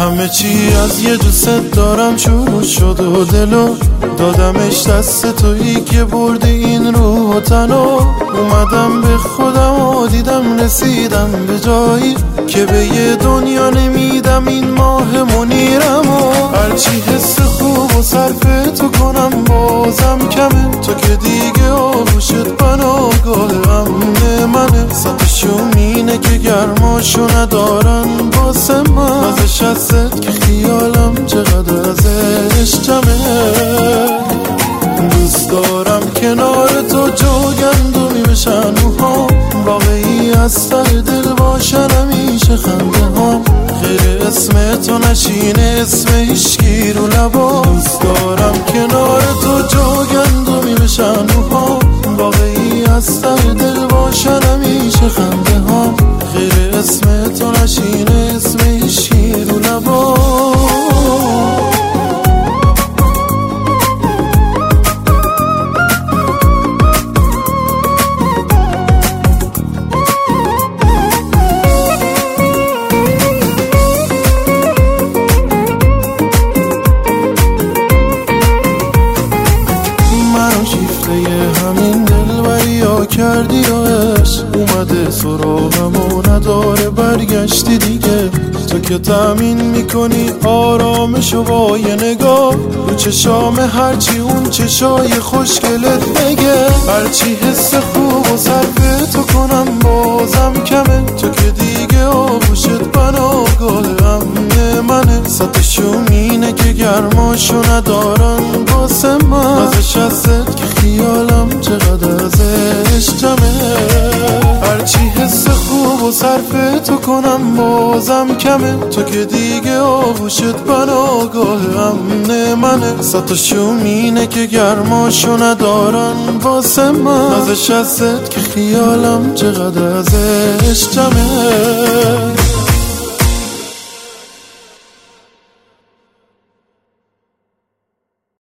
همه چی از یه دوست دارم شروع شد و دلو دادمش دست تویی که بردی این روح و تنو. اومدم به خودم و دیدم رسیدم به جایی که به یه دنیا نمیدم این ماه منیرم و هرچی حس خوب و صرف تو کنم بازم کمه. تو که دیگه آغوشت بناگاه امن منه. سطحشون اینه که گرماشو ندارن واسه من. ازش هست که خیالم چقدر ازش جمعه. دوست دارم کنار تو جوگندمی بشن موهام. واقعی از ته دل باشن همیشه خنده هام. غیر اسم تو نشینه اسم هیچکی رو لبا. دوست دارم کنار تو جوگندمی بشن موهام. واقعی از ته دل باشن همیشه خنده هام. غیر اسم تو نشینه اسم هیچکی رو لبا. همین دلبری ها کردی و عشق اومده سراغم و نداره برگشتی دیگه. تو که تأمین میکنی آرامشو با یه نگاه. رو چشام هرچی اون چشای خوشگلت بگه. هرچی حس خوب و صرف تو کنم بازم کمه. تو که دیگه آغوشت بناگاه امن منه. سطحشون اینه که گرماشو ندارن واسه من. ازش هست که خیالم چقدر ازش جمعه. هرچی حس خوب و صرف تو کنم بازم کمه. تو که دیگه آغوشت بناگاه امن منه. سطحشون اینه که گرماشو ندارن واسه من. ازش هست که خیالم چقدر ازش جمعه.